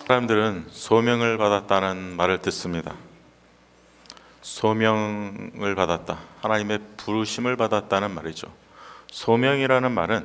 사람들은 소명을 받았다는 말을 듣습니다. 소명을 받았다, 하나님의 부르심을 받았다는 말이죠. 소명이라는 말은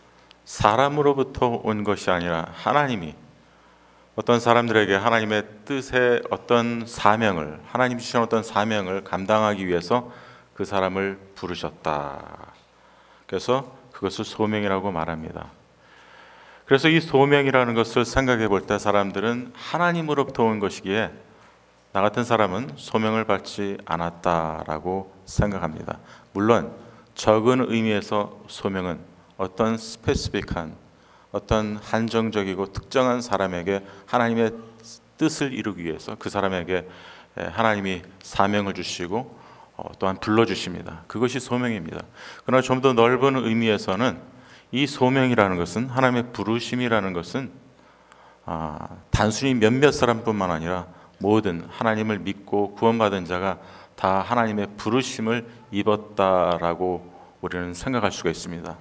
사람으로부터 온 것이 아니라 하나님이 어떤 사람들에게 하나님의 뜻의 어떤 사명을, 하나님 주신 어떤 사명을 감당하기 위해서 그 사람을 부르셨다. 그래서 그것을 소명이라고 말합니다. 그래서 이 소명이라는 것을 생각해 볼 때 사람들은 하나님으로부터 온 것이기에 나 같은 사람은 소명을 받지 않았다라고 생각합니다. 물론 적은 의미에서 소명은 어떤 스페시픽한, 어떤 한정적이고 특정한 사람에게 하나님의 뜻을 이루기 위해서 그 사람에게 하나님이 사명을 주시고 또한 불러주십니다. 그것이 소명입니다. 그러나 좀 더 넓은 의미에서는 이 소명이라는 것은, 하나님의 부르심이라는 것은 단순히 몇몇 사람뿐만 아니라 모든 하나님을 믿고 구원받은 자가 다 하나님의 부르심을 입었다라고 우리는 생각할 수가 있습니다.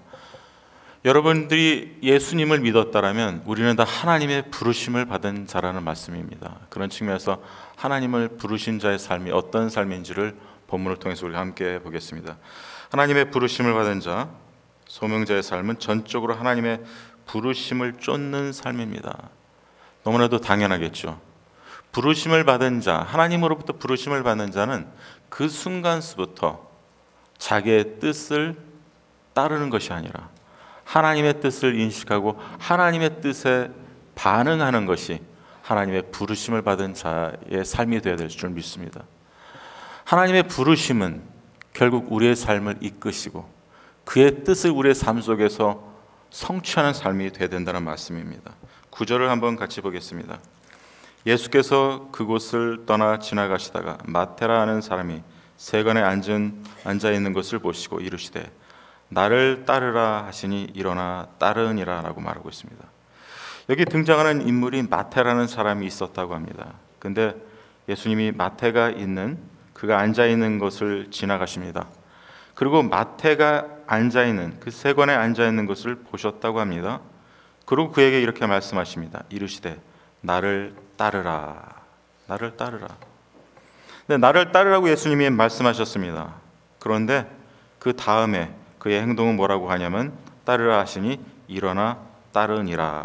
여러분들이 예수님을 믿었다라면 우리는 다 하나님의 부르심을 받은 자라는 말씀입니다. 그런 측면에서 하나님을 부르신 자의 삶이 어떤 삶인지를 본문을 통해서 우리가 함께 보겠습니다. 하나님의 부르심을 받은 자, 소명자의 삶은 전적으로 하나님의 부르심을 쫓는 삶입니다. 너무나도 당연하겠죠. 부르심을 받은 자, 하나님으로부터 부르심을 받는 자는 그 순간부터 자기의 뜻을 따르는 것이 아니라 하나님의 뜻을 인식하고 하나님의 뜻에 반응하는 것이 하나님의 부르심을 받은 자의 삶이 되어야 될 줄 믿습니다. 하나님의 부르심은 결국 우리의 삶을 이끄시고 그의 뜻을 우리의 삶 속에서 성취하는 삶이 되어야 된다는 말씀입니다. 9절을 한번 같이 보겠습니다. 예수께서 그곳을 떠나 지나가시다가 마태라 하는 사람이 세관에 앉아 있는 것을 보시고 이르시되 나를 따르라 하시니 일어나 따르니라 라고 말하고 있습니다. 여기 등장하는 인물이 마태라는 사람이 있었다고 합니다. 근데 예수님이 마태가 있는, 그가 앉아 있는 것을 지나가십니다. 그리고 마태가 앉아있는, 그 세관에 앉아있는 것을 보셨다고 합니다. 그리고 그에게 이렇게 말씀하십니다. 이르시되 나를 따르라. 나를 따르라. 네, 나를 따르라고 예수님이 말씀하셨습니다. 그런데 그 다음에 그의 행동은 뭐라고 하냐면 따르라 하시니 일어나 따르니라.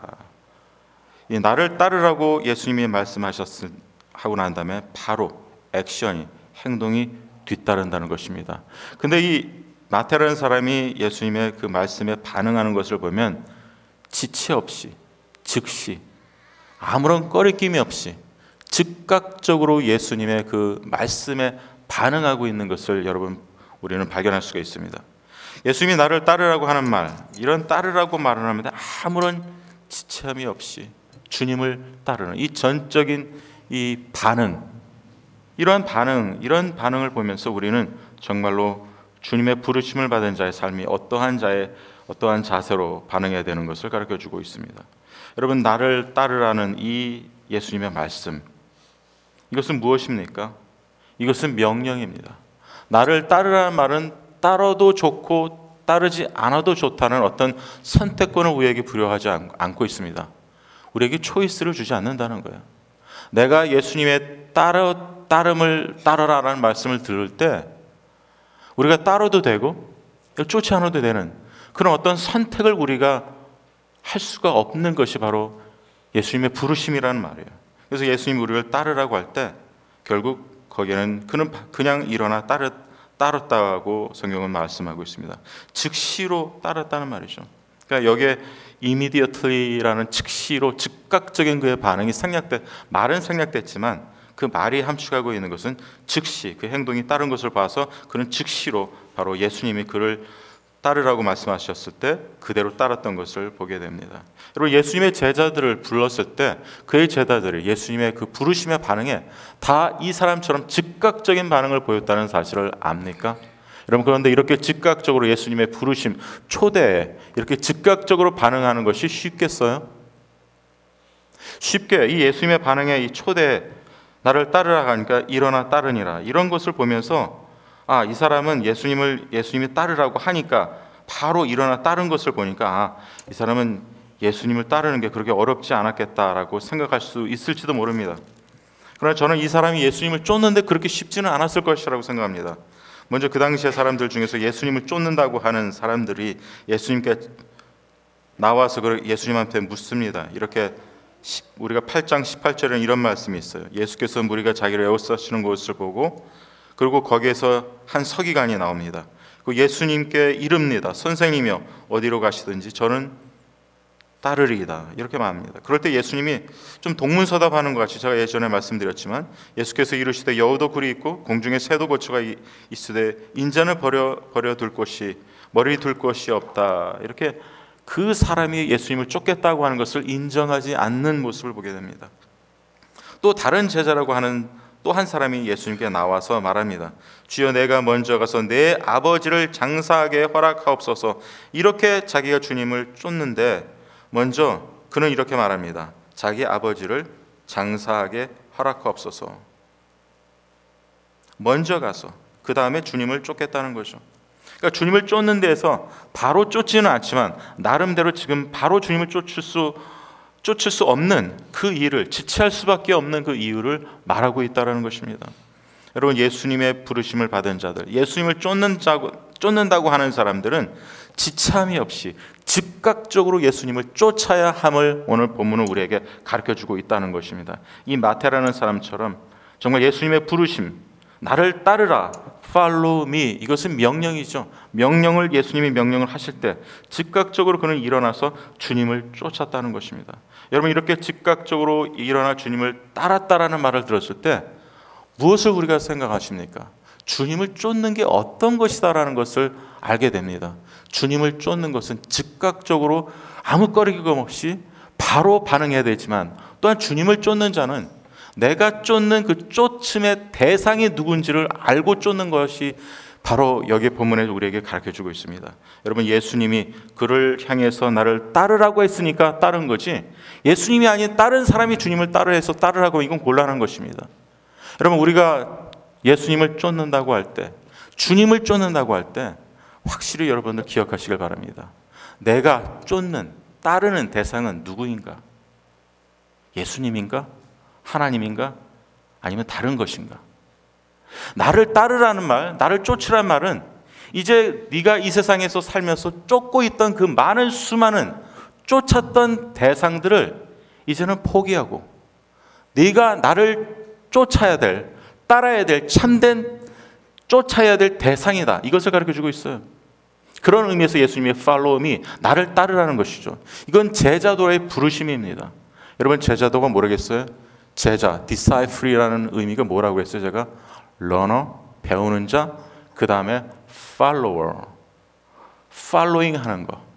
이 나를 따르라고 예수님이 말씀하고 난 다음에 바로 액션이, 행동이 뒤따른다는 것입니다. 근데 이 마태라는 사람이 예수님의 그 말씀에 반응하는 것을 보면 지체 없이, 즉시, 아무런 꺼리낌이 없이 즉각적으로 예수님의 그 말씀에 반응하고 있는 것을 여러분 우리는 발견할 수가 있습니다. 예수님이 나를 따르라고 하는 말, 이런 따르라고 말을 합니다. 아무런 지체함이 없이 주님을 따르는 이 전적인 이 반응, 이런 반응을 보면서 우리는 정말로 주님의 부르심을 받은 자의 삶이 어떠한 자세로 반응해야 되는 것을 가르쳐주고 있습니다. 여러분, 나를 따르라는 이 예수님의 말씀, 이것은 무엇입니까? 이것은 명령입니다. 나를 따르라는 말은 따라도 좋고 따르지 않아도 좋다는 어떤 선택권을 우리에게 부여하지 않고 있습니다. 우리에게 초이스를 주지 않는다는 거예요. 내가 예수님의 따름을 따르라는 말씀을 들을 때 우리가 따라도 되고 쫓지 않아도 되는 그런 어떤 선택을 우리가 할 수가 없는 것이 바로 예수님의 부르심이라는 말이에요. 그래서 예수님이 우리를 따르라고 할 때 결국 거기에는 그는 그냥 일어나 따랐다고 성경은 말씀하고 있습니다. 즉시로 따랐다는 말이죠. 그러니까 여기에 immediately라는 즉시로, 즉각적인 그의 반응이 말은 생략됐지만 그 말이 함축하고 있는 것은 즉시, 그 행동이 따른 것을 봐서 그는 즉시로 바로 예수님이 그를 따르라고 말씀하셨을 때 그대로 따랐던 것을 보게 됩니다. 여러분, 예수님의 제자들을 불렀을 때 그의 제자들이 예수님의 그 부르심의 반응에 다 이 사람처럼 즉각적인 반응을 보였다는 사실을 압니까? 여러분, 그런데 이렇게 즉각적으로 예수님의 부르심, 초대에 이렇게 즉각적으로 반응하는 것이 쉽겠어요? 쉽게 이 예수님의 반응에 이 초대에 나를 따르라 하니까 일어나 따르니라, 이런 것을 보면서 이 사람은 예수님이 따르라고 하니까 바로 일어나 따른 것을 보니까 이 사람은 예수님을 따르는 게 그렇게 어렵지 않았겠다라고 생각할 수 있을지도 모릅니다. 그러나 저는 이 사람이 예수님을 쫓는데 그렇게 쉽지는 않았을 것이라고 생각합니다. 먼저 그 당시의 사람들 중에서 예수님을 쫓는다고 하는 사람들이 예수님께 나와서 예수님한테 묻습니다. 이렇게 우리가 8장 18절에는 이런 말씀이 있어요. 예수께서 무리가 자기를 에워싸시는 것을 보고 그리고 거기에서 한 서기관이 나옵니다. 그 예수님께 이릅니다. 선생님이여 어디로 가시든지 저는 따르리이다. 이렇게 말합니다. 그럴 때 예수님이 좀 동문서답하는 것 같이 제가 예전에 말씀드렸지만 예수께서 이르시되 여우도 굴이 있고 공중에 새도 거처가 있으되 인자는 버려둘 곳이 머리 둘 곳이 없다. 이렇게 그 사람이 예수님을 쫓겠다고 하는 것을 인정하지 않는 모습을 보게 됩니다. 또 다른 제자라고 하는 또 한 사람이 예수님께 나와서 말합니다. 주여 내가 먼저 가서 내 아버지를 장사하게 허락하옵소서. 이렇게 자기가 주님을 쫓는데 먼저 그는 이렇게 말합니다. 자기 아버지를 장사하게 허락하옵소서. 먼저 가서 그 다음에 주님을 쫓겠다는 거죠. 그러니까 주님을 쫓는 데에서 바로 쫓지는 않지만 나름대로 지금 바로 주님을 쫓을 수 없는 그 일을 지체할 수밖에 없는 그 이유를 말하고 있다는 것입니다. 여러분 예수님의 부르심을 받은 자들, 예수님을 쫓는다고 하는 사람들은 지참이 없이 즉각적으로 예수님을 쫓아야 함을 오늘 본문은 우리에게 가르쳐주고 있다는 것입니다. 이 마태라는 사람처럼 정말 예수님의 부르심, 나를 따르라, follow me, 이것은 명령이죠. 예수님이 명령을 하실 때 즉각적으로 그는 일어나서 주님을 쫓았다는 것입니다. 여러분 이렇게 즉각적으로 일어나 주님을 따랐다라는 말을 들었을 때 무엇을 우리가 생각하십니까? 주님을 쫓는 게 어떤 것이다라는 것을 알게 됩니다. 주님을 쫓는 것은 즉각적으로 아무 꺼리낌 없이 바로 반응해야 되지만 또한 주님을 쫓는 자는 내가 쫓는 그 쫓음의 대상이 누군지를 알고 쫓는 것이 바로 여기 본문에 우리에게 가르쳐주고 있습니다. 여러분 예수님이 그를 향해서 나를 따르라고 했으니까 따른 거지 예수님이 아닌 다른 사람이 주님을 따르해서 따르라고 이건 곤란한 것입니다. 여러분 우리가 예수님을 쫓는다고 할 때 주님을 쫓는다고 할 때 확실히 여러분들 기억하시길 바랍니다. 내가 따르는 대상은 누구인가? 예수님인가? 하나님인가? 아니면 다른 것인가? 나를 따르라는 말, 나를 쫓으라는 말은 이제 네가 이 세상에서 살면서 쫓고 있던 그 많은 수많은 쫓았던 대상들을 이제는 포기하고 네가 나를 쫓아야 될, 따라야 될 참된 쫓아야 될 대상이다. 이것을 가르쳐주고 있어요. 그런 의미에서 예수님의 follow me, 나를 따르라는 것이죠. 이건 제자도의 부르심입니다. 여러분 제자도가 모르겠어요? 제자, disciple이라는 의미가 뭐라고 했어요? 제가 learner, 배우는 자, 그 다음에 follower, following 하는 거,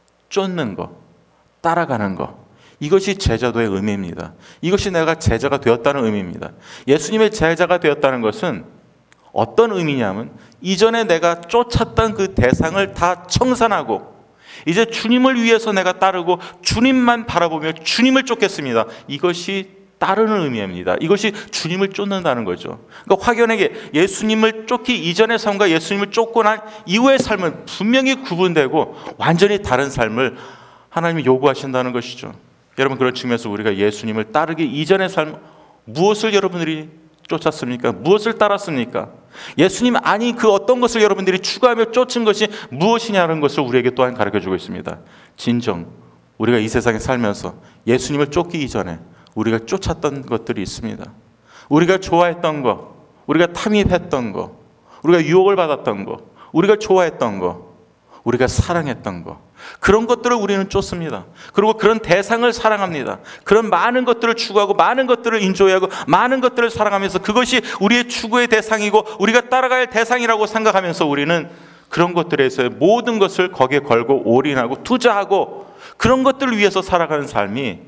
쫓는 거, 따라가는 거. 이것이 제자도의 의미입니다. 이것이 내가 제자가 되었다는 의미입니다. 예수님의 제자가 되었다는 것은 어떤 의미냐면 이전에 내가 쫓았던 그 대상을 다 청산하고 이제 주님을 위해서 내가 따르고 주님만 바라보며 주님을 쫓겠습니다. 이것이 따르는 의미입니다. 이것이 주님을 쫓는다는 거죠. 그러니까 확연하게 예수님을 쫓기 이전의 삶과 예수님을 쫓고 난 이후의 삶은 분명히 구분되고 완전히 다른 삶을 하나님이 요구하신다는 것이죠. 여러분 그런 측면에서 우리가 예수님을 따르기 이전의 삶 무엇을 여러분들이 쫓았습니까? 무엇을 따랐습니까? 예수님 아닌 그 어떤 것을 여러분들이 추구하며 쫓은 것이 무엇이냐는 것을 우리에게 또한 가르쳐주고 있습니다. 진정 우리가 이 세상에 살면서 예수님을 쫓기 이전에 우리가 쫓았던 것들이 있습니다. 우리가 좋아했던 거, 우리가 탐입했던 거, 우리가 유혹을 받았던 거, 우리가 좋아했던 거, 우리가 사랑했던 거, 그런 것들을 우리는 쫓습니다. 그리고 그런 대상을 사랑합니다. 그런 많은 것들을 추구하고 많은 것들을 인조하고 많은 것들을 사랑하면서 그것이 우리의 추구의 대상이고 우리가 따라갈 대상이라고 생각하면서 우리는 그런 것들에서의 모든 것을 거기에 걸고 올인하고 투자하고 그런 것들을 위해서 살아가는 삶이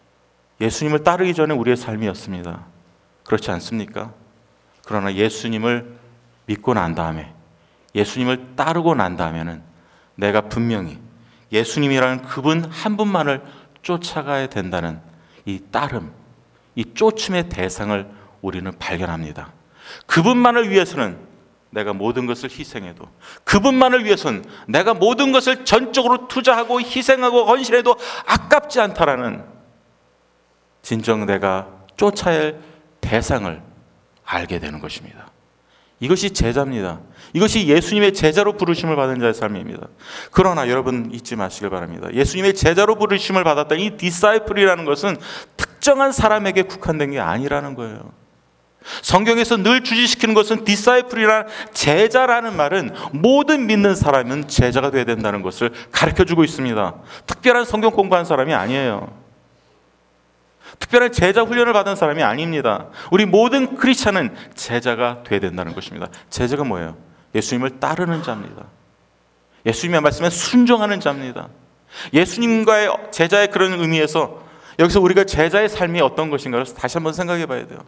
예수님을 따르기 전에 우리의 삶이었습니다. 그렇지 않습니까? 그러나 예수님을 믿고 난 다음에 예수님을 따르고 난 다음에는 내가 분명히 예수님이라는 그분 한 분만을 쫓아가야 된다는 이 따름, 이 쫓음의 대상을 우리는 발견합니다. 그분만을 위해서는 내가 모든 것을 희생해도, 그분만을 위해서는 내가 모든 것을 전적으로 투자하고 희생하고 헌신해도 아깝지 않다라는 진정 내가 쫓아야 할 대상을 알게 되는 것입니다. 이것이 제자입니다. 이것이 예수님의 제자로 부르심을 받은 자의 삶입니다. 그러나 여러분 잊지 마시길 바랍니다. 예수님의 제자로 부르심을 받았던 이 디사이플이라는 것은 특정한 사람에게 국한된 게 아니라는 거예요. 성경에서 늘 주지시키는 것은 디사이플이라는 제자라는 말은 모든 믿는 사람은 제자가 되어야 된다는 것을 가르쳐주고 있습니다. 특별한 성경 공부한 사람이 아니에요. 특별한 제자 훈련을 받은 사람이 아닙니다. 우리 모든 크리스찬은 제자가 되어야 된다는 것입니다. 제자가 뭐예요? 예수님을 따르는 자입니다. 예수님의 말씀에 순종하는 자입니다. 예수님과의 제자의 그런 의미에서 여기서 우리가 제자의 삶이 어떤 것인가를 다시 한번 생각해 봐야 돼요.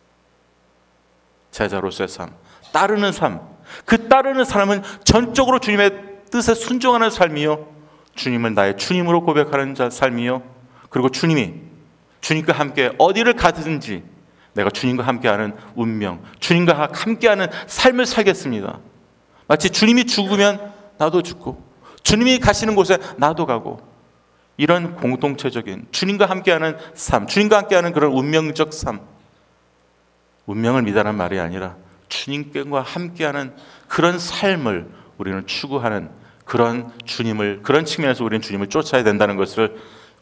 제자로서의 삶, 따르는 삶. 그 따르는 삶은 전적으로 주님의 뜻에 순종하는 삶이요, 주님을 나의 주님으로 고백하는 삶이요, 그리고 주님과 함께 어디를 가든지 내가 주님과 함께하는 운명, 주님과 함께하는 삶을 살겠습니다. 마치 주님이 죽으면 나도 죽고 주님이 가시는 곳에 나도 가고, 이런 공동체적인 주님과 함께하는 삶, 주님과 함께하는 그런 운명적 삶, 운명을 믿으라는 말이 아니라 주님과 함께하는 그런 삶을 우리는 추구하는 그런 주님을, 그런 측면에서 우리는 주님을 쫓아야 된다는 것을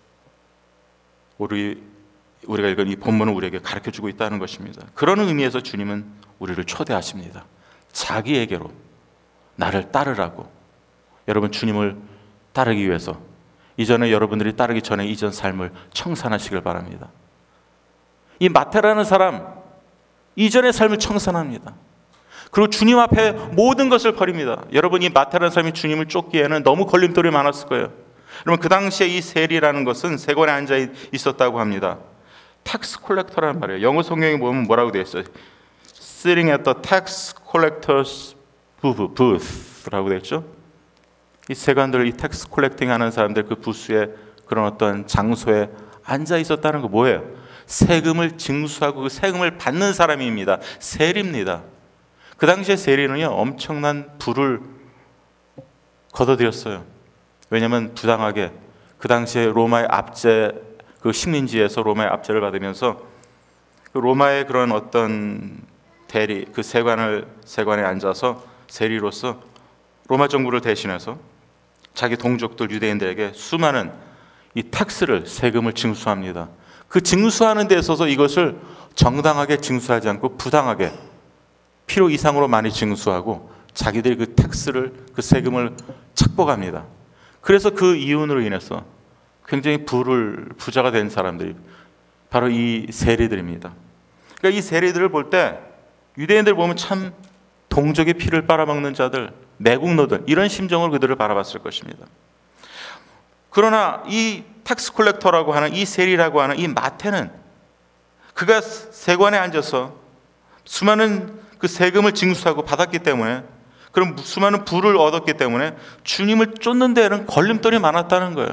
우리가 읽은 이 본문은 우리에게 가르쳐주고 있다는 것입니다. 그런 의미에서 주님은 우리를 초대하십니다. 자기에게로 나를 따르라고. 여러분, 주님을 따르기 위해서 이전에 여러분들이 따르기 전에 이전 삶을 청산하시길 바랍니다. 이 마태라는 사람, 이전의 삶을 청산합니다. 그리고 주님 앞에 모든 것을 버립니다. 여러분, 이 마태라는 사람이 주님을 쫓기에는 너무 걸림돌이 많았을 거예요. 여러분, 그 당시에 이 세리라는 것은 세관에 앉아 있었다고 합니다. 텍스 콜렉터라는 말이에요. 영어 성경에 보면 뭐라고 되어 있어요? Sitting at the tax collector's booth라고 되어 있죠. 이 세관들, 이 텍스 콜렉팅 하는 사람들 그 부스에, 그런 어떤 장소에 앉아 있었다는 거 뭐예요? 세금을 징수하고 그 세금을 받는 사람입니다. 세리입니다. 그 당시에 세리는요, 엄청난 부를 거둬들였어요. 왜냐하면 부당하게 그 당시에 로마의 압제, 그 식민지에서 로마의 압제를 받으면서 그 로마의 그런 어떤 대리, 그 세관에 앉아서 세리로서 로마 정부를 대신해서 자기 동족들 유대인들에게 수많은 이 텍스를, 세금을 징수합니다. 그 징수하는 데 있어서 이것을 정당하게 징수하지 않고 부당하게 필요 이상으로 많이 징수하고 자기들이 그 텍스를, 그 세금을 착복합니다. 그래서 그 이윤으로 인해서 굉장히 부자가 된 사람들이 바로 이 세리들입니다. 그러니까 이 세리들을 볼 때 유대인들 보면 참 동족의 피를 빨아먹는 자들, 매국노들, 이런 심정으로 그들을 바라봤을 것입니다. 그러나 이 텍스 콜렉터라고 하는, 이 세리라고 하는 이 마태는 그가 세관에 앉아서 수많은 그 세금을 징수하고 받았기 때문에, 그럼 수많은 부를 얻었기 때문에 주님을 쫓는 데는 걸림돌이 많았다는 거예요.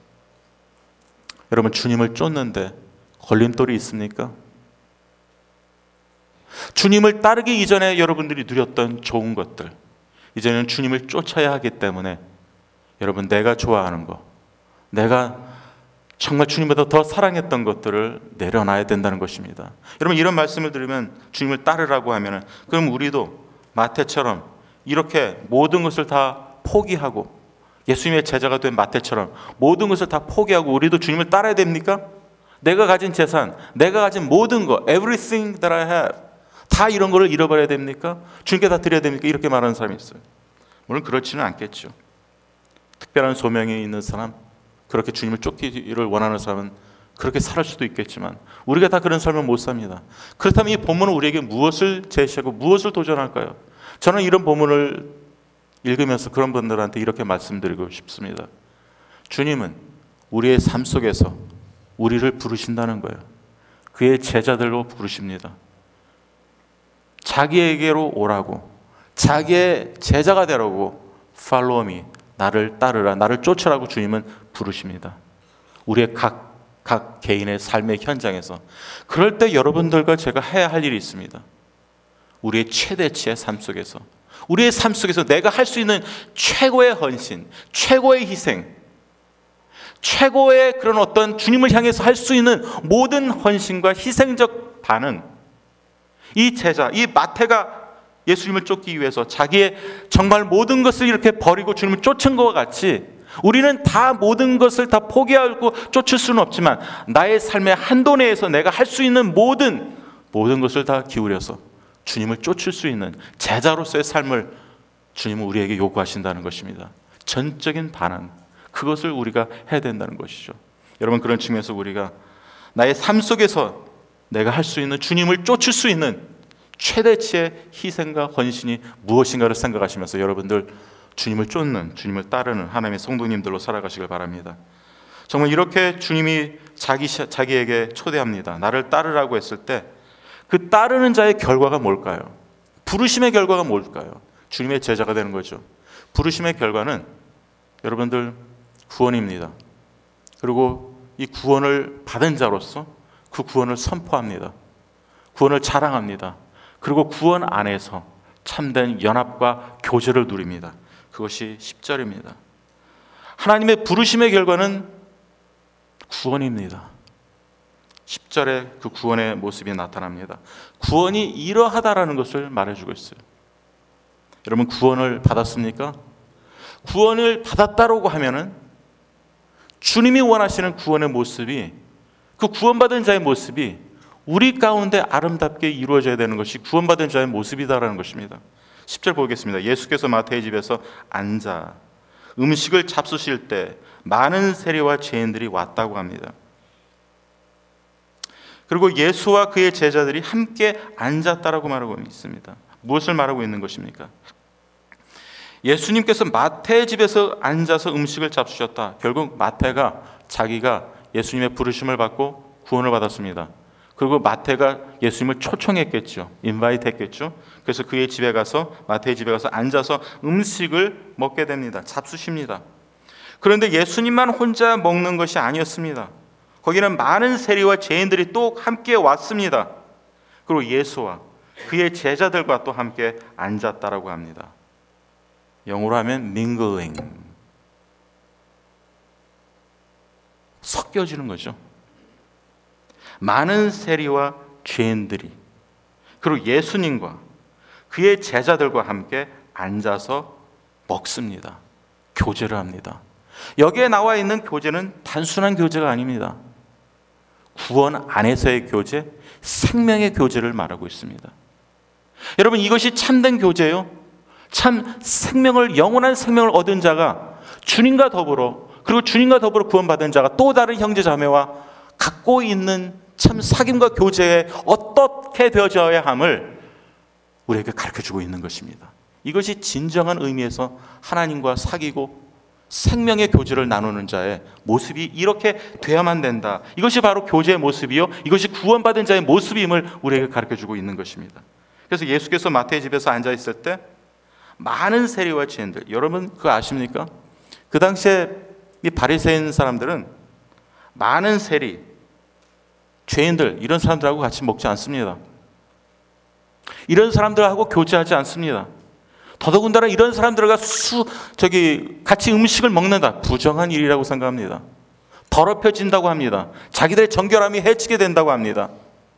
여러분, 주님을 쫓는데 걸림돌이 있습니까? 주님을 따르기 이전에 여러분들이 누렸던 좋은 것들, 이제는 주님을 쫓아야 하기 때문에 여러분, 내가 좋아하는 거, 내가 정말 주님보다 더 사랑했던 것들을 내려놔야 된다는 것입니다. 여러분, 이런 말씀을 들으면 주님을 따르라고 하면, 그럼 우리도 마태처럼 이렇게 모든 것을 다 포기하고, 예수님의 제자가 된 마태처럼 모든 것을 다 포기하고 우리도 주님을 따라야 됩니까? 내가 가진 재산, 내가 가진 모든 거, everything that I have, 다 이런 거를 잃어버려야 됩니까? 주님께 다 드려야 됩니까? 이렇게 말하는 사람이 있어요. 물론 그렇지는 않겠죠. 특별한 소명이 있는 사람, 그렇게 주님을 쫓기를 원하는 사람은 그렇게 살 수도 있겠지만 우리가 다 그런 삶을 못 삽니다. 그렇다면 이 본문은 우리에게 무엇을 제시하고 무엇을 도전할까요? 저는 이런 본문을 읽으면서 그런 분들한테 이렇게 말씀드리고 싶습니다. 주님은 우리의 삶 속에서 우리를 부르신다는 거예요. 그의 제자들로 부르십니다. 자기에게로 오라고, 자기의 제자가 되라고, follow me, 나를 따르라, 나를 쫓으라고 주님은 부르십니다. 우리의 각 개인의 삶의 현장에서. 그럴 때 여러분들과 제가 해야 할 일이 있습니다. 우리의 최대치의 삶 속에서 우리의 삶 속에서 내가 할 수 있는 최고의 헌신, 최고의 희생, 최고의 그런 어떤 주님을 향해서 할 수 있는 모든 헌신과 희생적 반응, 이 제자, 이 마태가 예수님을 쫓기 위해서 자기의 정말 모든 것을 이렇게 버리고 주님을 쫓은 것과 같이 우리는 다 모든 것을 다 포기하고 쫓을 수는 없지만 나의 삶의 한도 내에서 내가 할 수 있는 모든 것을 다 기울여서 주님을 쫓을 수 있는 제자로서의 삶을 주님은 우리에게 요구하신다는 것입니다. 전적인 반응, 그것을 우리가 해야 된다는 것이죠. 여러분, 그런 측면에서 우리가 나의 삶 속에서 내가 할 수 있는, 주님을 쫓을 수 있는 최대치의 희생과 헌신이 무엇인가를 생각하시면서 여러분들 주님을 쫓는, 주님을 따르는 하나님의 성도님들로 살아가시길 바랍니다. 정말 이렇게 주님이 자기에게 초대합니다. 나를 따르라고 했을 때 그 따르는 자의 결과가 뭘까요? 부르심의 결과가 뭘까요? 주님의 제자가 되는 거죠. 부르심의 결과는 여러분들 구원입니다. 그리고 이 구원을 받은 자로서 그 구원을 선포합니다. 구원을 자랑합니다. 그리고 구원 안에서 참된 연합과 교제를 누립니다. 그것이 10절입니다. 하나님의 부르심의 결과는 구원입니다. 10절에 그 구원의 모습이 나타납니다. 구원이 이러하다라는 것을 말해주고 있어요. 여러분, 구원을 받았습니까? 구원을 받았다라고 하면은 주님이 원하시는 구원의 모습이, 그 구원받은 자의 모습이 우리 가운데 아름답게 이루어져야 되는 것이 구원받은 자의 모습이다라는 것입니다. 10절 보겠습니다. 예수께서 마태의 집에서 앉아 음식을 잡수실 때 많은 세리와 죄인들이 왔다고 합니다. 그리고 예수와 그의 제자들이 함께 앉았다라고 말하고 있습니다. 무엇을 말하고 있는 것입니까? 예수님께서 마태의 집에서 앉아서 음식을 잡수셨다. 결국 마태가 자기가 예수님의 부르심을 받고 구원을 받았습니다. 그리고 마태가 예수님을 초청했겠죠. 인바이트 했겠죠. 그래서 그의 집에 가서, 마태의 집에 가서 앉아서 음식을 먹게 됩니다. 잡수십니다. 그런데 예수님만 혼자 먹는 것이 아니었습니다. 거기는 많은 세리와 죄인들이 또 함께 왔습니다. 그리고 예수와 그의 제자들과 또 함께 앉았다라고 합니다. 영어로 하면 mingling, 섞여지는 거죠. 많은 세리와 죄인들이, 그리고 예수님과 그의 제자들과 함께 앉아서 먹습니다. 교제를 합니다. 여기에 나와 있는 교제는 단순한 교제가 아닙니다. 구원 안에서의 교제, 생명의 교제를 말하고 있습니다. 여러분, 이것이 참된 교제요. 참 생명을, 영원한 생명을 얻은 자가 주님과 더불어, 그리고 주님과 더불어 구원받은 자가 또 다른 형제 자매와 갖고 있는 참 사귐과 교제에 어떻게 되어져야 함을 우리에게 가르쳐주고 있는 것입니다. 이것이 진정한 의미에서 하나님과 사귀고 생명의 교제를 나누는 자의 모습이 이렇게 돼야만 된다. 이것이 바로 교제의 모습이요, 이것이 구원받은 자의 모습임을 우리에게 가르쳐주고 있는 것입니다. 그래서 예수께서 마태의 집에서 앉아있을 때 많은 세리와 죄인들, 여러분 그거 아십니까? 그 당시에 이 바리새인 사람들은 많은 세리, 죄인들, 이런 사람들하고 같이 먹지 않습니다. 이런 사람들하고 교제하지 않습니다. 더더군다나 이런 사람들과 같이 음식을 먹는다, 부정한 일이라고 생각합니다. 더럽혀진다고 합니다. 자기들의 정결함이 해치게 된다고 합니다.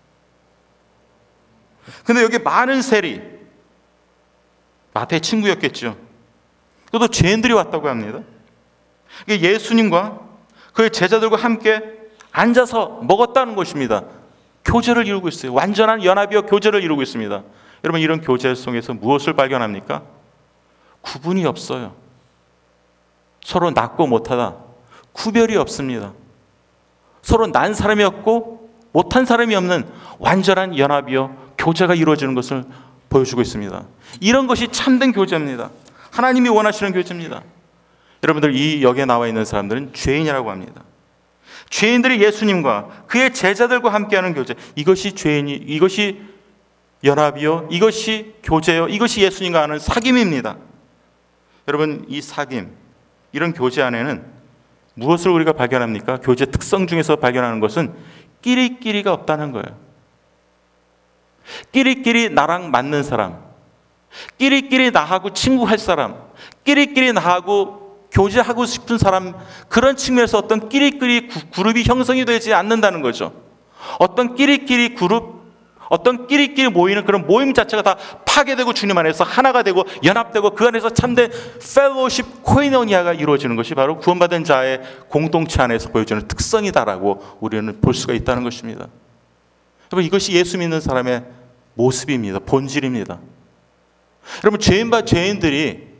근데 여기 많은 세리, 마태의 친구였겠죠. 또 죄인들이 왔다고 합니다. 예수님과 그의 제자들과 함께 앉아서 먹었다는 것입니다. 교제를 이루고 있어요. 완전한 연합이요 교제를 이루고 있습니다. 여러분, 이런 교제 속에서 무엇을 발견합니까? 구분이 없어요. 서로 낫고 못하다, 구별이 없습니다. 서로 난 사람이 없고 못한 사람이 없는 완전한 연합이요 교제가 이루어지는 것을 보여주고 있습니다. 이런 것이 참된 교제입니다. 하나님이 원하시는 교제입니다. 여러분들, 이 여기에 나와 있는 사람들은 죄인이라고 합니다. 죄인들이 예수님과 그의 제자들과 함께하는 교제, 이것이 이것이 연합이요, 이것이 교제요, 이것이 예수님과 하는 사귐입니다. 여러분, 이 사귐, 이런 교제 안에는 무엇을 우리가 발견합니까? 교제 특성 중에서 발견하는 것은 끼리끼리가 없다는 거예요. 끼리끼리 나랑 맞는 사람, 끼리끼리 나하고 친구할 사람, 끼리끼리 나하고 교제하고 싶은 사람, 그런 측면에서 어떤 끼리끼리 그룹이 형성이 되지 않는다는 거죠. 어떤 끼리끼리 그룹, 어떤 끼리끼리 모이는 그런 모임 자체가 다 파괴되고 주님 안에서 하나가 되고 연합되고 그 안에서 참된 펠로십 코이노니아가 이루어지는 것이 바로 구원받은 자의 공동체 안에서 보여주는 특성이다라고 우리는 볼 수가 있다는 것입니다. 여러분, 이것이 예수 믿는 사람의 모습입니다. 본질입니다. 여러분, 죄인들이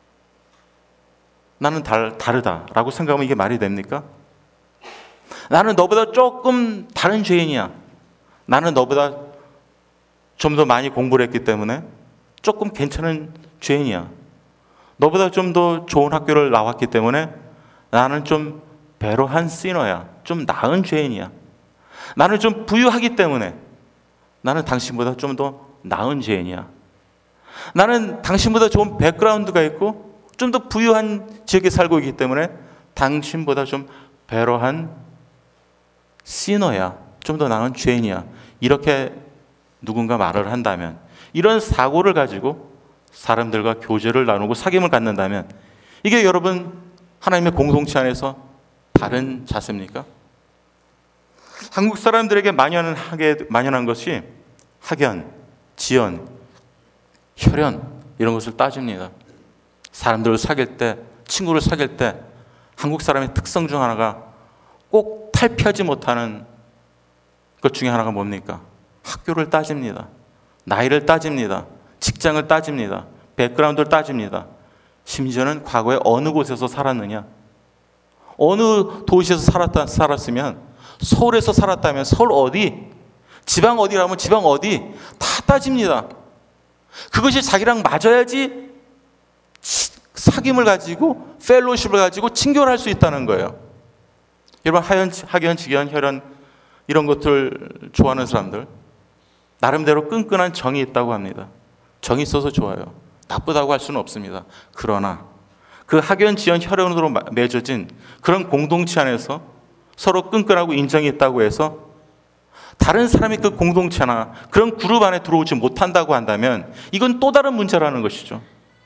나는 다르다라고 생각하면 이게 말이 됩니까? 나는 너보다 조금 다른 죄인이야. 나는 너보다 좀 더 많이 공부를 했기 때문에 조금 괜찮은 죄인이야. 너보다 좀 더 좋은 학교를 나왔기 때문에 나는 좀 배로한 시너야. 좀 나은 죄인이야. 나는 좀 부유하기 때문에 나는 당신보다 좀 더 나은 죄인이야. 나는 당신보다 좋은 백그라운드가 있고 좀 더 부유한 지역에 살고 있기 때문에 당신보다 좀 배로한 시너야. 좀 더 나은 죄인이야. 이렇게 누군가 말을 한다면, 이런 사고를 가지고 사람들과 교제를 나누고 사귐을 갖는다면, 이게 여러분 하나님의 공동체 안에서 다른 자세입니까? 한국 사람들에게 만연한 것이 학연, 지연, 혈연 이런 것을 따집니다. 사람들을 사귈 때, 친구를 사귈 때 한국 사람의 특성 중 하나가 꼭 탈피하지 못하는 것 중에 하나가 뭡니까? 학교를 따집니다. 나이를 따집니다. 직장을 따집니다. 백그라운드를 따집니다. 심지어는 과거에 어느 곳에서 살았느냐, 어느 도시에서 살았으면, 서울에서 살았다면 서울 어디, 지방 어디라면 지방 어디, 다 따집니다. 그것이 자기랑 맞아야지 사귐을 가지고 펠로십을 가지고 친교를 할 수 있다는 거예요. 여러분, 학연, 직연, 혈연 이런 것들 좋아하는 사람들 나름대로 끈끈한 정이 있다고 합니다. 정이 있어서 좋아요. 나쁘다고 할 수는 없습니다. 그러나 그 학연, 지연, 혈연으로 맺어진 그런 공동체 안에서 서로 끈끈하고 인정이 있다고 해서 다른 사람이 그 공동체나 그런 그룹 안에 들어오지 못한다고 한다면 이건 또 다른 문제라는 것이죠.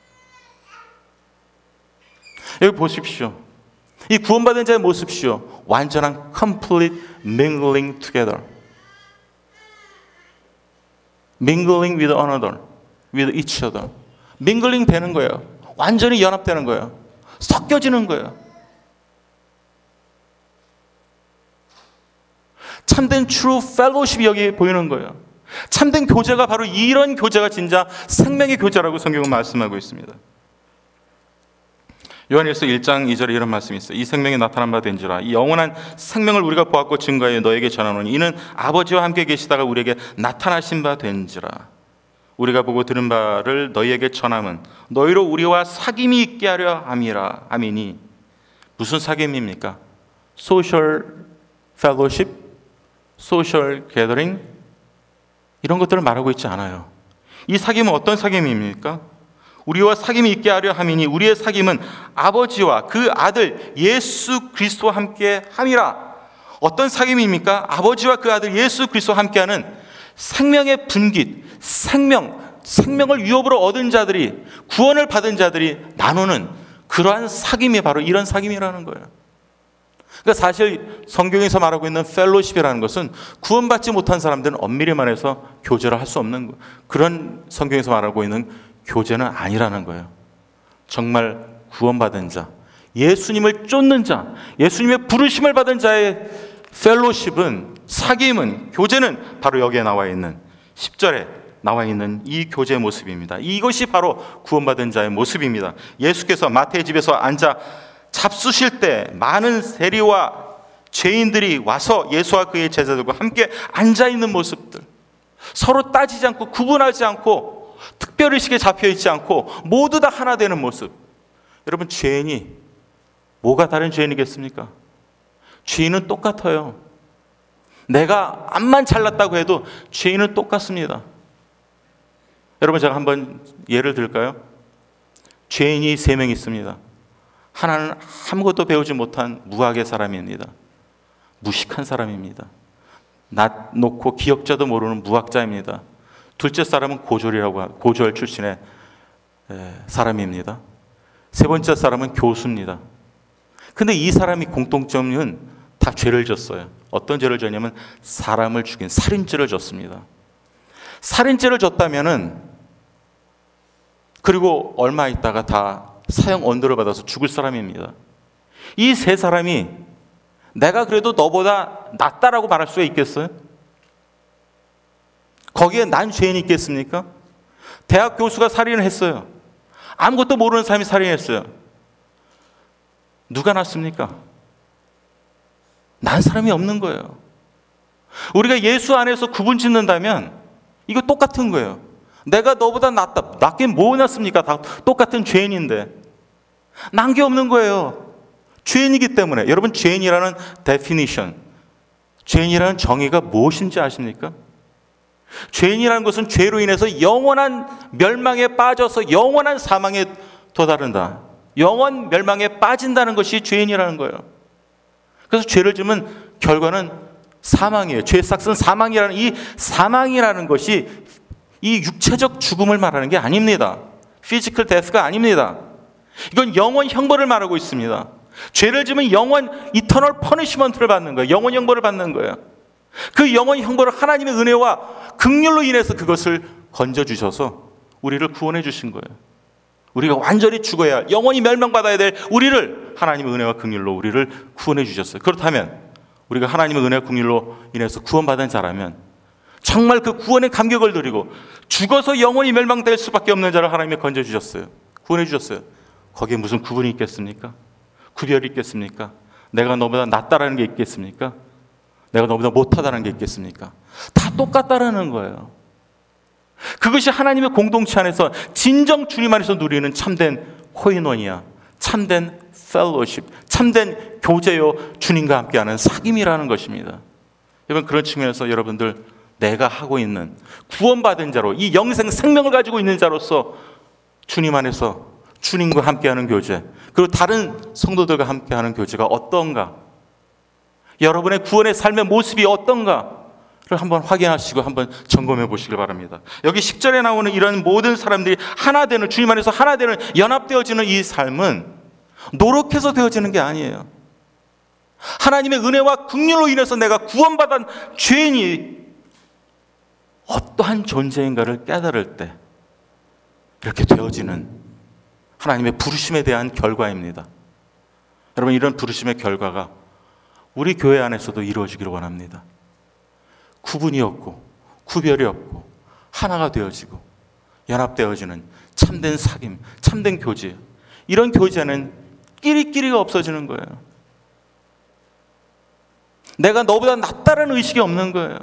여기 보십시오. 이 구원받은 자의 모습이요, 완전한 complete mingling together. mingling with another, with each other. mingling 되는 거예요. 완전히 연합되는 거예요. 섞여지는 거예요. 참된 true fellowship이 여기 보이는 거예요. 참된 교제가 바로 이런 교제가 진짜 생명의 교제라고 성경은 말씀하고 있습니다. 요한일서 1장 2절에 이런 말씀이 있어요. 이 생명이 나타난 바 된지라. 이 영원한 생명을 우리가 보았고 증거하여 너에게 전하노니 이는 아버지와 함께 계시다가 우리에게 나타나신 바 된지라. 우리가 보고 들은 바를 너희에게 전함은 너희로 우리와 사귐이 있게 하려 함이라. 아미니. 무슨 사귐입니까? 소셜 펠로십, 소셜 게더링 이런 것들을 말하고 있지 않아요. 이 사귐은 어떤 사귐입니까? 우리와 사귐이 있게 하려 함이니 우리의 사귐은 아버지와 그 아들 예수 그리스도와 함께 함이라. 어떤 사귐입니까? 아버지와 그 아들 예수 그리스도와 함께하는 생명의 분깃, 생명을 유업으로 얻은 자들이, 구원을 받은 자들이 나누는 그러한 사귐이 바로 이런 사귐이라는 거예요. 그러니까 사실 성경에서 말하고 있는 펠로십이라는 것은 구원받지 못한 사람들은 엄밀히 말해서 교제를 할 수 없는 그런 성경에서 말하고 있는 교제는 아니라는 거예요. 정말 구원받은 자, 예수님을 쫓는 자, 예수님의 부르심을 받은 자의 펠로십은, 사귐은, 교제는 바로 여기에 나와 있는 10절에 나와 있는 이 교제의 모습입니다. 이것이 바로 구원받은 자의 모습입니다. 예수께서 마태의 집에서 앉아 잡수실 때 많은 세리와 죄인들이 와서 예수와 그의 제자들과 함께 앉아있는 모습들, 서로 따지지 않고 구분하지 않고 특별의식에 잡혀있지 않고 모두 다 하나 되는 모습. 여러분, 죄인이 뭐가 다른 죄인이겠습니까? 죄인은 똑같아요. 내가 암만 잘났다고 해도 죄인은 똑같습니다. 여러분, 제가 한번 예를 들까요? 죄인이 3명 있습니다. 하나는 아무것도 배우지 못한 무학의 사람입니다. 무식한 사람입니다. 낯 놓고 기억자도 모르는 무학자입니다. 둘째 사람은 고졸 출신의 사람입니다. 세 번째 사람은 교수입니다. 근데 이 사람이 공통점은 다 죄를 졌어요. 어떤 죄를 졌냐면 사람을 죽인 살인죄를 졌습니다. 살인죄를 졌다면은, 그리고 얼마 있다가 다 사형 언도를 받아서 죽을 사람입니다. 이 세 사람이 내가 그래도 너보다 낫다라고 말할 수가 있겠어요? 거기에 난 죄인이 있겠습니까? 대학 교수가 살인을 했어요. 아무것도 모르는 사람이 살인했어요. 누가 낫습니까? 난 사람이 없는 거예요. 우리가 예수 안에서 구분 짓는다면 이거 똑같은 거예요. 내가 너보다 낫다. 낫긴 뭐 낫습니까? 다 똑같은 죄인인데. 난 게 없는 거예요. 죄인이기 때문에. 여러분, 죄인이라는 definition, 죄인이라는 정의가 무엇인지 아십니까? 죄인이라는 것은 죄로 인해서 영원한 멸망에 빠져서 영원한 사망에 도달한다. 영원 멸망에 빠진다는 것이 죄인이라는 거예요. 그래서 죄를 지으면 결과는 사망이에요. 죄의 삭은 사망이라는, 이 사망이라는 것이 이 육체적 죽음을 말하는 게 아닙니다. physical death가 아닙니다. 이건 영원 형벌을 말하고 있습니다. 죄를 지으면 영원 eternal punishment를 받는 거예요. 영원 형벌을 받는 거예요. 그 영원 형벌을 하나님의 은혜와 긍휼로 인해서 그것을 건져주셔서 우리를 구원해 주신 거예요. 우리가 완전히 죽어야 할, 영원히 멸망받아야 될 우리를 하나님의 은혜와 긍휼로 우리를 구원해 주셨어요. 그렇다면 우리가 하나님의 은혜와 긍휼로 인해서 구원받은 자라면 정말 그 구원의 감격을 누리고 죽어서 영원히 멸망될 수밖에 없는 자를 하나님이 건져주셨어요. 구원해 주셨어요. 거기에 무슨 구분이 있겠습니까? 구별이 있겠습니까? 내가 너보다 낫다라는 게 있겠습니까? 내가 너보다 못하다는 게 있겠습니까? 다 똑같다라는 거예요. 그것이 하나님의 공동체 안에서 진정 주님 안에서 누리는 참된 코이노니아, 참된 펠로십, 참된 교제요, 주님과 함께하는 사귐이라는 것입니다. 여러분, 그런 측면에서 여러분들, 내가 하고 있는 구원받은 자로, 이 영생 생명을 가지고 있는 자로서 주님 안에서 주님과 함께하는 교제, 그리고 다른 성도들과 함께하는 교제가 어떤가, 여러분의 구원의 삶의 모습이 어떤가를 한번 확인하시고 한번 점검해 보시길 바랍니다. 여기 10절에 나오는 이런 모든 사람들이 하나 되는, 주님 안에서 하나 되는, 연합되어지는 이 삶은 노력해서 되어지는 게 아니에요. 하나님의 은혜와 긍휼로 인해서 내가 구원받은 죄인이 어떠한 존재인가를 깨달을 때 이렇게 되어지는 하나님의 부르심에 대한 결과입니다. 여러분, 이런 부르심의 결과가 우리 교회 안에서도 이루어지기를 원합니다. 구분이 없고 구별이 없고 하나가 되어지고 연합되어지는 참된 사귐, 참된 교제. 이런 교제는 끼리끼리가 없어지는 거예요. 내가 너보다 낫다라는 의식이 없는 거예요.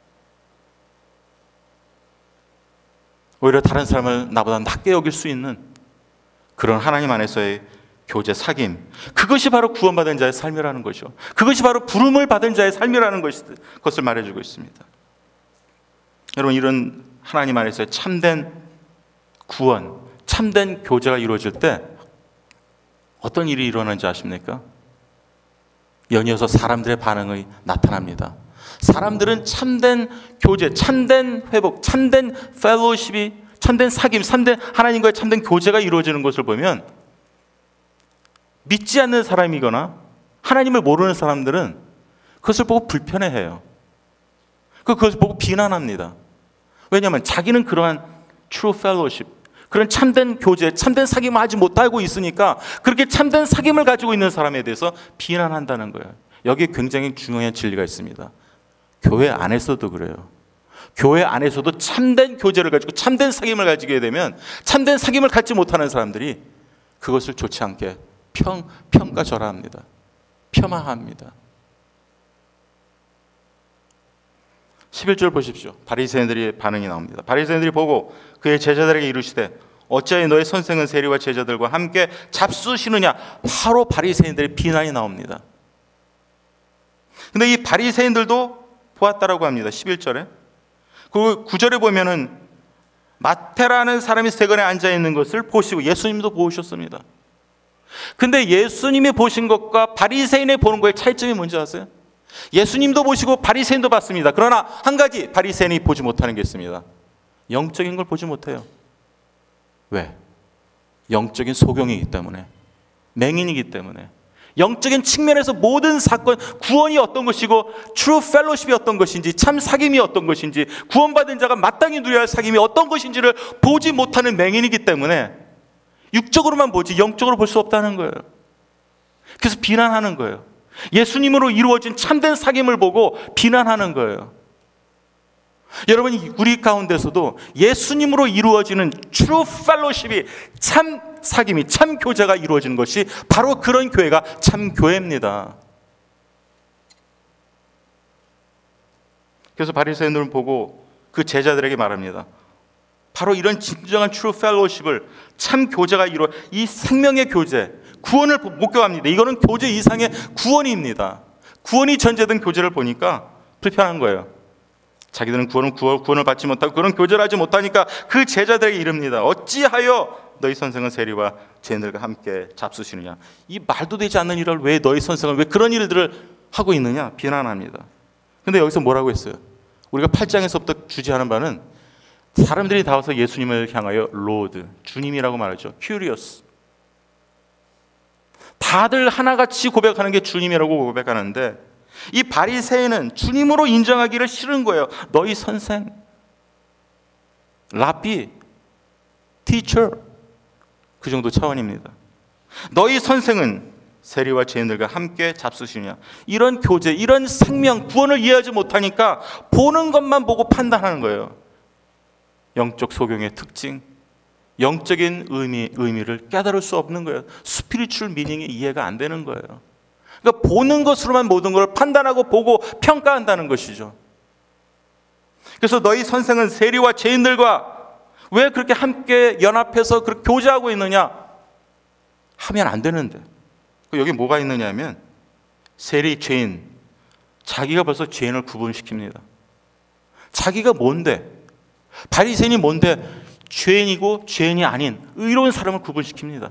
오히려 다른 사람을 나보다 낫게 여길 수 있는 그런 하나님 안에서의 교제, 사귐, 그것이 바로 구원받은 자의 삶이라는 것이죠. 그것이 바로 부름을 받은 자의 삶이라는 것을 말해주고 있습니다. 여러분, 이런 하나님 안에서의 참된 구원, 참된 교제가 이루어질 때 어떤 일이 일어나는지 아십니까? 연이어서 사람들의 반응이 나타납니다. 사람들은 참된 교제, 참된 회복, 참된 펠로십이, 참된 사귐, 참된 하나님과의 참된 교제가 이루어지는 것을 보면 믿지 않는 사람이거나 하나님을 모르는 사람들은 그것을 보고 불편해해요. 그것을 보고 비난합니다. 왜냐하면 자기는 그러한 true fellowship, 그런 참된 교제, 참된 사귐을 하지 못하고 있으니까 그렇게 참된 사귐을 가지고 있는 사람에 대해서 비난한다는 거예요. 여기에 굉장히 중요한 진리가 있습니다. 교회 안에서도 그래요. 교회 안에서도 참된 교제를 가지고 참된 사귐을 가지게 되면 참된 사귐을 갖지 못하는 사람들이 그것을 좋지 않게 평가절하합니다. 폄하합니다. 11절 보십시오. 바리새인들의 반응이 나옵니다. 바리새인들이 보고 그의 제자들에게 이르시되 어찌하여 너의 선생은 세리와 제자들과 함께 잡수시느냐. 바로 바리새인들의 비난이 나옵니다. 근데 이 바리새인들도 보았다라고 합니다. 11절에. 그 9절에 보면은 마태라는 사람이 세간에 앉아 있는 것을 보시고, 예수님도 보셨습니다. 근데 예수님이 보신 것과 바리새인이 보는 거의 차이점이 뭔지 아세요? 예수님도 보시고 바리새인도 봤습니다. 그러나 한 가지 바리새인이 보지 못하는 게 있습니다. 영적인 걸 보지 못해요. 왜? 영적인 소경이기 때문에, 맹인이기 때문에. 영적인 측면에서 모든 사건, 구원이 어떤 것이고 true fellowship이 어떤 것인지, 참 사귐이 어떤 것인지, 구원받은 자가 마땅히 누려야 할 사귐이 어떤 것인지를 보지 못하는 맹인이기 때문에 육적으로만 보지 영적으로 볼 수 없다는 거예요. 그래서 비난하는 거예요. 예수님으로 이루어진 참된 사귐을 보고 비난하는 거예요. 여러분, 우리 가운데서도 예수님으로 이루어지는 true fellowship이, 참 사귐이, 참 교제가 이루어지는 것이 바로 그런 교회가 참 교회입니다. 그래서 바리새인들을 보고 그 제자들에게 말합니다. 바로 이런 진정한 true fellowship을, 참 교제가 이루어, 이 생명의 교제, 구원을 목격합니다. 이거는 교제 이상의 구원입니다. 구원이 전제된 교제를 보니까 불편한 거예요. 자기들은 구원을 받지 못하고 그런 교제를 하지 못하니까 그 제자들에게 이릅니다. 어찌하여 너희 선생은 세리와 죄인들과 함께 잡수시느냐. 이 말도 되지 않는 일을 왜 너희 선생은 왜 그런 일들을 하고 있느냐 비난합니다. 근데 여기서 뭐라고 했어요? 우리가 8장에서부터 주제하는 바는 사람들이 다 와서 예수님을 향하여 로드, 주님이라고 말하죠. 큐리어스. 다들 하나같이 고백하는 게 주님이라고 고백하는데, 이 바리새인은 주님으로 인정하기를 싫은 거예요. 너희 선생, 라비, 티처, 그 정도 차원입니다. 너희 선생은 세리와 죄인들과 함께 잡수시냐. 이런 교제, 이런 생명, 구원을 이해하지 못하니까 보는 것만 보고 판단하는 거예요. 영적 소경의 특징, 영적인 의미를 깨달을 수 없는 거예요. 스피리추얼 미닝이 이해가 안 되는 거예요. 그러니까 보는 것으로만 모든 걸 판단하고 보고 평가한다는 것이죠. 그래서 너희 선생은 세리와 죄인들과 왜 그렇게 함께 연합해서 그렇게 교제하고 있느냐 하면 안 되는데, 여기 뭐가 있느냐 하면 세리, 죄인, 자기가 벌써 죄인을 구분시킵니다. 자기가 뭔데, 바리새인이 뭔데 죄인이고 죄인이 아닌 의로운 사람을 구분시킵니다.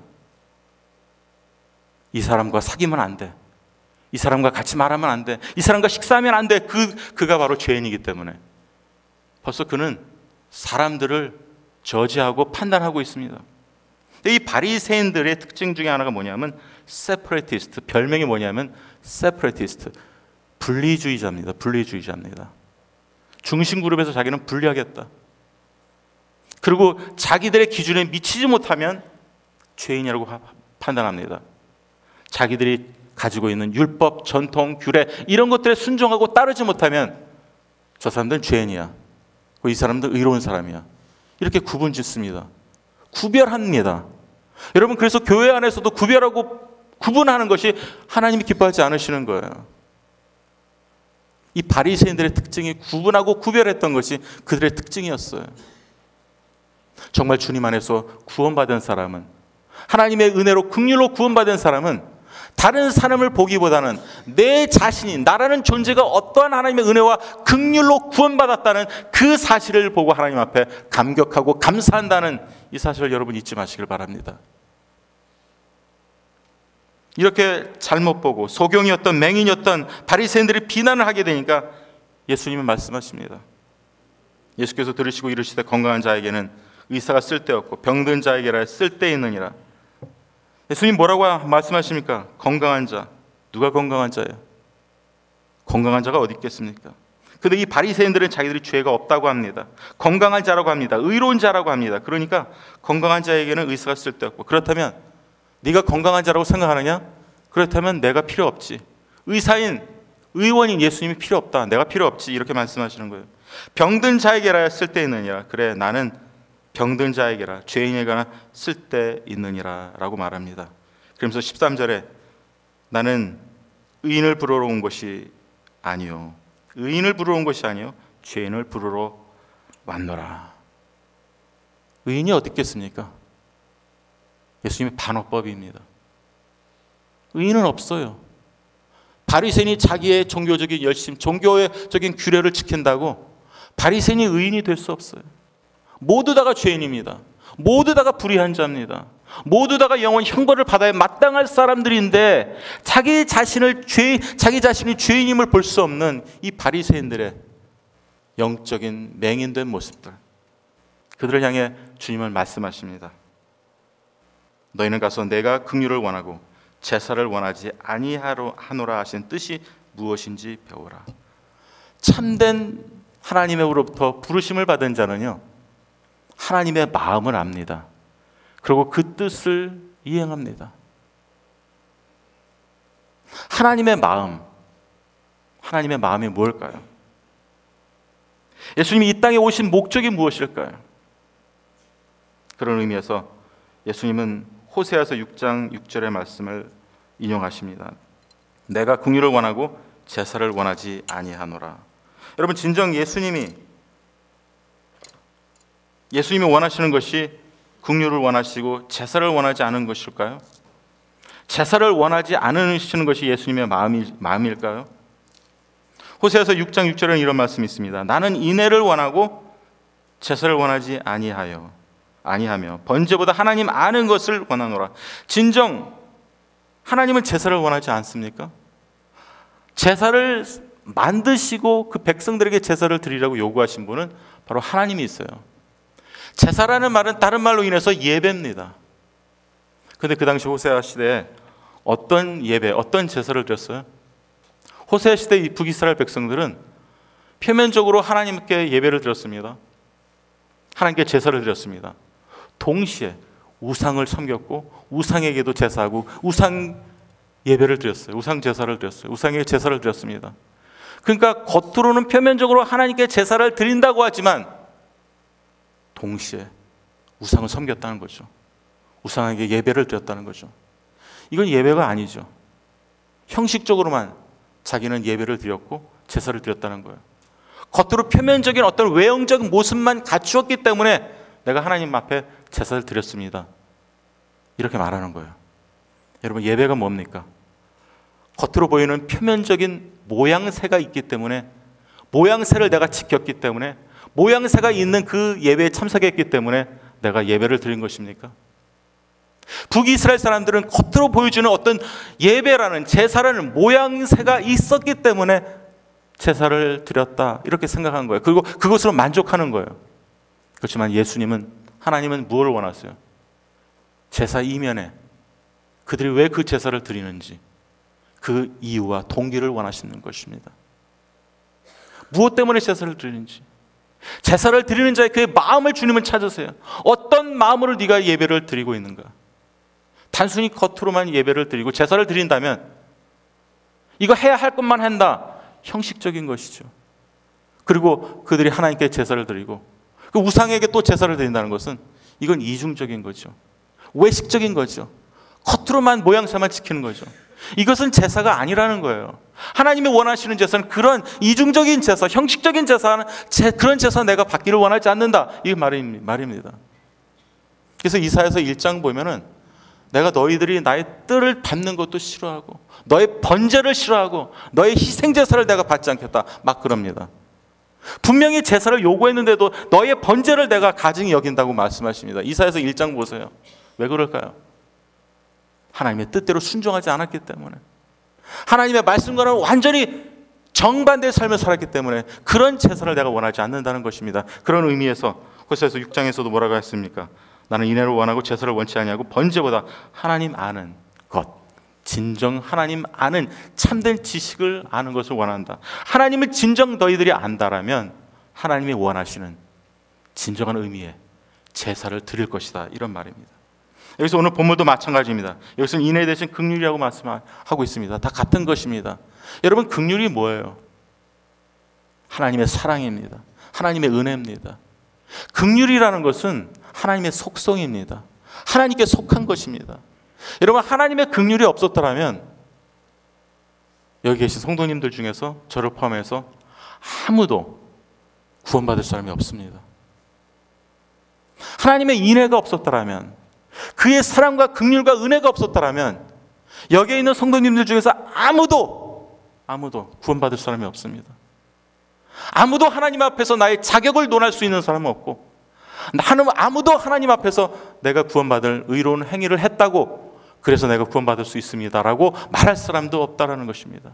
이 사람과 사귀면 안 돼, 이 사람과 같이 말하면 안 돼, 이 사람과 식사하면 안 돼. 그가 바로 죄인이기 때문에 벌써 그는 사람들을 저지하고 판단하고 있습니다. 이 바리새인들의 특징 중에 하나가 뭐냐면 세퍼레티스트, 별명이 뭐냐면 세퍼레티스트, 분리주의자입니다. 분리주의자입니다. 중심 그룹에서 자기는 분리하겠다. 그리고 자기들의 기준에 미치지 못하면 죄인이라고 판단합니다. 자기들이 가지고 있는 율법, 전통, 규례 이런 것들에 순종하고 따르지 못하면 저 사람들은 죄인이야, 이 사람들은 의로운 사람이야, 이렇게 구분 짓습니다. 구별합니다. 여러분, 그래서 교회 안에서도 구별하고 구분하는 것이 하나님이 기뻐하지 않으시는 거예요. 이 바리새인들의 특징이 구분하고 구별했던 것이 그들의 특징이었어요. 정말 주님 안에서 구원받은 사람은, 하나님의 은혜로 긍휼로 구원받은 사람은 다른 사람을 보기보다는 내 자신이, 나라는 존재가 어떠한 하나님의 은혜와 긍휼로 구원받았다는 그 사실을 보고 하나님 앞에 감격하고 감사한다는 이 사실을 여러분 잊지 마시길 바랍니다. 이렇게 잘못 보고 소경이었던, 맹인이었던 바리새인들이 비난을 하게 되니까 예수님은 말씀하십니다. 예수께서 들으시고 이르시되 건강한 자에게는 의사가 쓸데없고 병든 자에게라 쓸데있느니라. 예수님 뭐라고 말씀하십니까? 건강한 자. 누가 건강한 자예요? 건강한 자가 어디 있겠습니까? 근데 이 바리새인들은 자기들이 죄가 없다고 합니다. 건강한 자라고 합니다. 의로운 자라고 합니다. 그러니까 건강한 자에게는 의사가 쓸데없고, 그렇다면 네가 건강한 자라고 생각하느냐? 그렇다면 내가 필요 없지. 의사인, 의원인 예수님이 필요 없다. 내가 필요 없지. 이렇게 말씀하시는 거예요. 병든 자에게라 쓸데있느니라. 그래, 나는 병든 자에게라, 죄인에게나 쓸데있느니라 라고 말합니다. 그러면서 13절에 나는 의인을 부르러 온 것이 아니요, 의인을 부르러 온 것이 아니요 죄인을 부르러 왔노라. 의인이 어디 있겠습니까? 예수님의 반어법입니다. 의인은 없어요. 바리새인이 자기의 종교적인 열심, 종교적인 규례를 지킨다고 바리새인이 의인이 될 수 없어요. 모두 다가 죄인입니다. 모두 다가 불의한 자입니다. 모두 다가 영원히 형벌을 받아야 마땅할 사람들인데 자기 자신이 죄인임을 볼 수 없는 이 바리새인들의 영적인 맹인된 모습들, 그들을 향해 주님은 말씀하십니다. 너희는 가서 내가 긍휼을 원하고 제사를 원하지 아니하노라 하신 뜻이 무엇인지 배우라. 참된 하나님으로부터 부르심을 받은 자는요, 하나님의 마음을 압니다. 그리고 그 뜻을 이행합니다. 하나님의 마음이 무엇일까요? 예수님이 이 땅에 오신 목적이 무엇일까요? 그런 의미에서 예수님은 호세아서 6장 6절의 말씀을 인용하십니다. 내가 긍휼을 원하고 제사를 원하지 아니하노라. 여러분, 진정 예수님이 원하시는 것이 긍휼을 원하시고 제사를 원하지 않은 것일까요? 제사를 원하지 않으시는 것이 예수님의 마음일까요? 호세아서 6장 6절에는 이런 말씀이 있습니다. 나는 인애를 원하고 제사를 원하지 아니하며 번제보다 하나님 아는 것을 원하노라. 진정 하나님은 제사를 원하지 않습니까? 제사를 만드시고 그 백성들에게 제사를 드리라고 요구하신 분은 바로 하나님이 있어요. 제사라는 말은 다른 말로 인해서 예배입니다. 그런데 그 당시 호세아 시대에 어떤 예배, 어떤 제사를 드렸어요? 호세아 시대 이 북이스라엘 백성들은 표면적으로 하나님께 예배를 드렸습니다. 하나님께 제사를 드렸습니다. 동시에 우상을 섬겼고 우상에게도 제사하고 우상 예배를 드렸어요. 우상 제사를 드렸어요. 우상에게 제사를 드렸습니다. 그러니까 겉으로는 표면적으로 하나님께 제사를 드린다고 하지만 동시에 우상을 섬겼다는 거죠. 우상에게 예배를 드렸다는 거죠. 이건 예배가 아니죠. 형식적으로만 자기는 예배를 드렸고 제사를 드렸다는 거예요. 겉으로 표면적인 어떤 외형적 모습만 갖추었기 때문에 내가 하나님 앞에 제사를 드렸습니다. 이렇게 말하는 거예요. 여러분, 예배가 뭡니까? 겉으로 보이는 표면적인 모양새가 있기 때문에, 모양새를 내가 지켰기 때문에, 모양새가 있는 그 예배에 참석했기 때문에 내가 예배를 드린 것입니까? 북이스라엘 사람들은 겉으로 보여주는 어떤 예배라는, 제사라는 모양새가 있었기 때문에 제사를 드렸다, 이렇게 생각한 거예요. 그리고 그것으로 만족하는 거예요. 그렇지만 하나님은 무엇을 원하세요? 제사 이면에 그들이 왜 그 제사를 드리는지 그 이유와 동기를 원하시는 것입니다. 무엇 때문에 제사를 드리는지, 제사를 드리는 자의 그의 마음을 주님은 찾으세요. 어떤 마음으로 네가 예배를 드리고 있는가? 단순히 겉으로만 예배를 드리고 제사를 드린다면 이거 해야 할 것만 한다, 형식적인 것이죠. 그리고 그들이 하나님께 제사를 드리고 그 우상에게 또 제사를 드린다는 것은 이건 이중적인 거죠. 외식적인 거죠. 겉으로만 모양새만 지키는 거죠. 이것은 제사가 아니라는 거예요. 하나님이 원하시는 제사는 그런 이중적인 제사, 형식적인 제사는 그런 제사 내가 받기를 원하지 않는다, 이 말입니다. 그래서 이사야서 1장 보면은 내가 너희들이 나의 뜰을 밟는 것도 싫어하고 너의 번제를 싫어하고 너의 희생제사를 내가 받지 않겠다, 막 그럽니다. 분명히 제사를 요구했는데도 너의 번제를 내가 가증히 여긴다고 말씀하십니다. 이사야서 1장 보세요. 왜 그럴까요? 하나님의 뜻대로 순종하지 않았기 때문에, 하나님의 말씀과는 완전히 정반대의 삶을 살았기 때문에 그런 제사를 내가 원하지 않는다는 것입니다. 그런 의미에서 호세아서 6장에서도 뭐라고 했습니까? 나는 인애를 원하고 제사를 원치 아니하고 번제보다 하나님 아는 것, 진정 하나님 아는 참된 지식을 아는 것을 원한다. 하나님을 진정 너희들이 안다라면 하나님이 원하시는 진정한 의미의 제사를 드릴 것이다, 이런 말입니다. 여기서 오늘 본문도 마찬가지입니다. 여기서는 인애 대신 긍휼이라고 말씀하고 있습니다. 다 같은 것입니다. 여러분, 긍휼이 뭐예요? 하나님의 사랑입니다. 하나님의 은혜입니다. 긍휼이라는 것은 하나님의 속성입니다. 하나님께 속한 것입니다. 여러분, 하나님의 긍휼이 없었더라면 여기 계신 성도님들 중에서 저를 포함해서 아무도 구원받을 사람이 없습니다. 하나님의 인애가 없었더라면, 그의 사랑과 긍휼과 은혜가 없었더라면 여기에 있는 성도님들 중에서 아무도 구원받을 사람이 없습니다. 아무도 하나님 앞에서 나의 자격을 논할 수 있는 사람은 없고, 아무도 하나님 앞에서 내가 구원받을 의로운 행위를 했다고 그래서 내가 구원받을 수 있습니다라고 말할 사람도 없다라는 것입니다.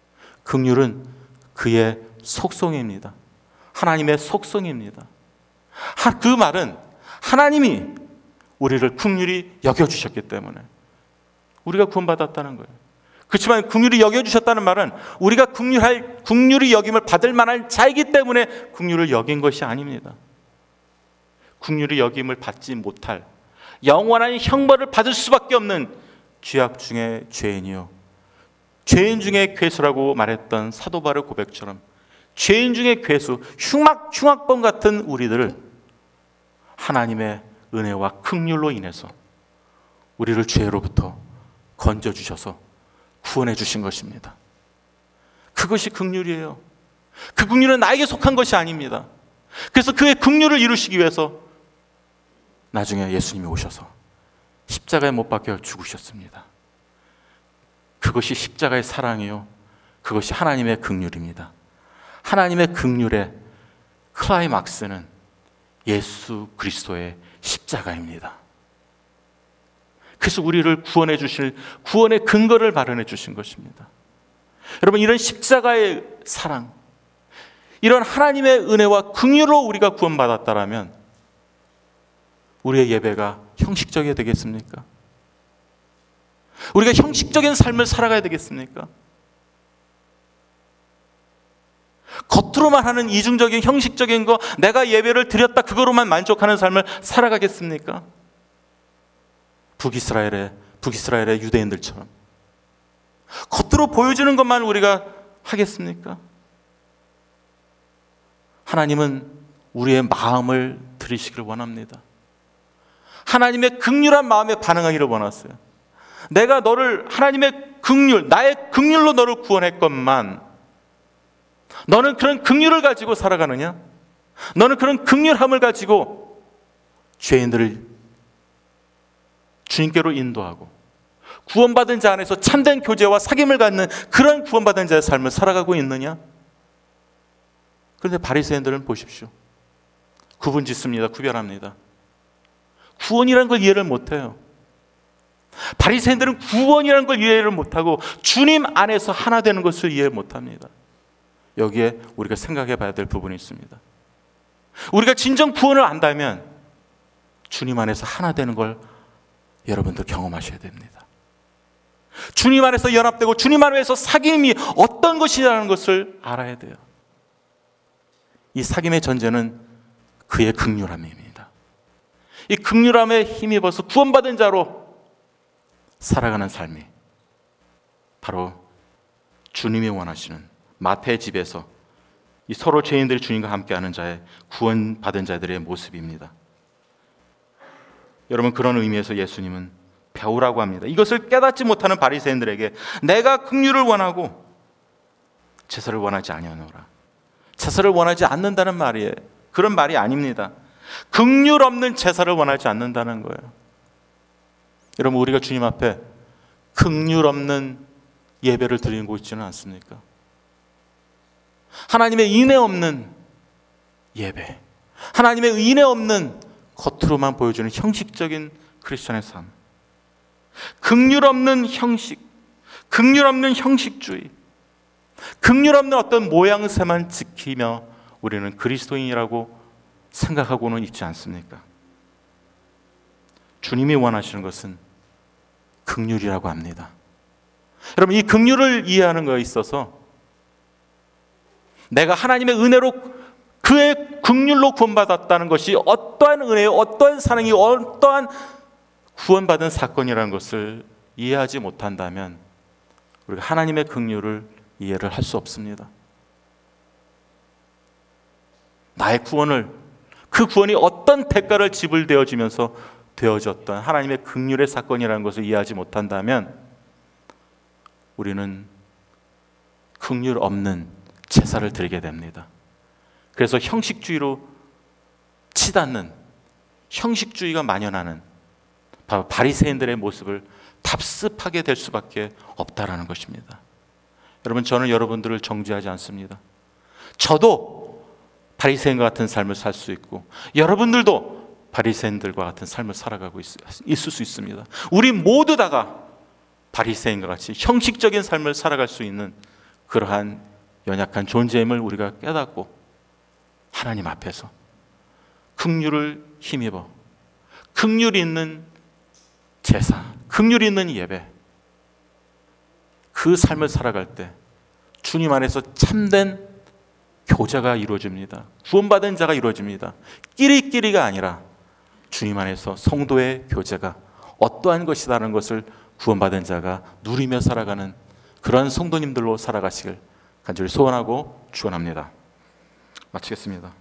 긍휼은 그의 속성입니다. 하나님의 속성입니다. 그 말은 하나님이 우리를 긍휼히 여겨주셨기 때문에 우리가 구원받았다는 거예요. 그렇지만 긍휼히 여겨주셨다는 말은 우리가 긍휼히 여김을 받을 만한 자이기 때문에 긍휼을 여긴 것이 아닙니다. 긍휼히 여김을 받지 못할 영원한 형벌을 받을 수밖에 없는 죄악 중의 죄인이요, 죄인 중의 괴수라고 말했던 사도 바울의 고백처럼 죄인 중의 괴수, 흉악범 같은 우리들을 하나님의 은혜와 긍휼로 인해서 우리를 죄로부터 건져주셔서 구원해 주신 것입니다. 그것이 긍휼이에요. 그 긍휼은 나에게 속한 것이 아닙니다. 그래서 그의 긍휼을 이루시기 위해서 나중에 예수님이 오셔서 십자가에 못 박혀 죽으셨습니다. 그것이 십자가의 사랑이요, 그것이 하나님의 긍휼입니다. 하나님의 긍휼의 클라이막스는 예수 그리스도의 십자가입니다. 그래서 우리를 구원해 주실 구원의 근거를 마련해 주신 것입니다. 여러분, 이런 십자가의 사랑, 이런 하나님의 은혜와 긍휼로 우리가 구원받았다라면 우리의 예배가 형식적이 되겠습니까? 우리가 형식적인 삶을 살아가야 되겠습니까? 겉으로만 하는 이중적인 형식적인 거, 내가 예배를 드렸다 그거로만 만족하는 삶을 살아가겠습니까? 북이스라엘의 유대인들처럼 겉으로 보여주는 것만 우리가 하겠습니까? 하나님은 우리의 마음을 들으시기를 원합니다. 하나님의 긍휼한 마음에 반응하기를 원하세요. 내가 너를 하나님의 긍휼, 나의 긍휼로 너를 구원했건만 너는 그런 긍휼을 가지고 살아가느냐? 너는 그런 긍휼함을 가지고 죄인들을 주님께로 인도하고 구원받은 자 안에서 참된 교제와 사귐을 갖는 그런 구원받은 자의 삶을 살아가고 있느냐? 그런데 바리새인들은 보십시오. 구분짓습니다. 구별합니다. 구원이라는 걸 이해를 못해요. 바리새인들은 구원이라는 걸 이해를 못하고 주님 안에서 하나 되는 것을 이해 못합니다. 여기에 우리가 생각해 봐야 될 부분이 있습니다. 우리가 진정 구원을 안다면 주님 안에서 하나 되는 걸 여러분들 경험하셔야 됩니다. 주님 안에서 연합되고 주님 안에서 사귐이 어떤 것이라는 것을 알아야 돼요. 이 사귐의 전제는 그의 긍휼함입니다. 이 긍휼함에 힘입어서 구원받은 자로 살아가는 삶이 바로 주님이 원하시는 마태의 집에서 이 서로 죄인들이 주님과 함께하는 자의 구원받은 자들의 모습입니다. 여러분, 그런 의미에서 예수님은 배우라고 합니다. 이것을 깨닫지 못하는 바리새인들에게 내가 긍휼을 원하고 제사를 원하지 아니하노라. 제사를 원하지 않는다는 말이에요. 그런 말이 아닙니다. 긍휼 없는 제사를 원하지 않는다는 거예요. 여러분, 우리가 주님 앞에 긍휼 없는 예배를 드리고 있지는 않습니까? 하나님의 인애 없는 예배, 하나님의 인애 없는 겉으로만 보여주는 형식적인 크리스천의 삶, 긍휼 없는 형식, 긍휼 없는 형식주의, 긍휼 없는 어떤 모양새만 지키며 우리는 그리스도인이라고 생각하고는 있지 않습니까? 주님이 원하시는 것은 긍휼이라고 합니다. 여러분, 이 긍휼을 이해하는 것에 있어서 내가 하나님의 은혜로 그의 긍휼로 구원받았다는 것이 어떠한 은혜요, 어떠한 사랑이, 어떠한 구원받은 사건이라는 것을 이해하지 못한다면 우리가 하나님의 긍휼을 이해를 할 수 없습니다. 나의 구원을, 그 구원이 어떤 대가를 지불되어지면서 되어졌던 하나님의 긍휼의 사건이라는 것을 이해하지 못한다면 우리는 긍휼 없는 제사를 드리게 됩니다. 그래서 형식주의로 치닫는, 형식주의가 만연하는 바로 바리새인들의 모습을 답습하게 될 수밖에 없다라는 것입니다. 여러분, 저는 여러분들을 정죄하지 않습니다. 저도 바리새인과 같은 삶을 살 수 있고 여러분들도 바리새인들과 같은 삶을 살아가고 있을 수 있습니다. 우리 모두 다가 바리새인과 같이 형식적인 삶을 살아갈 수 있는 그러한 연약한 존재임을 우리가 깨닫고 하나님 앞에서 긍휼을 힘입어 긍휼이 있는 제사, 긍휼이 있는 예배, 그 삶을 살아갈 때 주님 안에서 참된 교제가 이루어집니다. 구원받은 자가 이루어집니다. 끼리끼리가 아니라 주님 안에서 성도의 교제가 어떠한 것이라는 것을 구원받은 자가 누리며 살아가는 그런 성도님들로 살아가시길 간절히 소원하고 축원합니다. 마치겠습니다.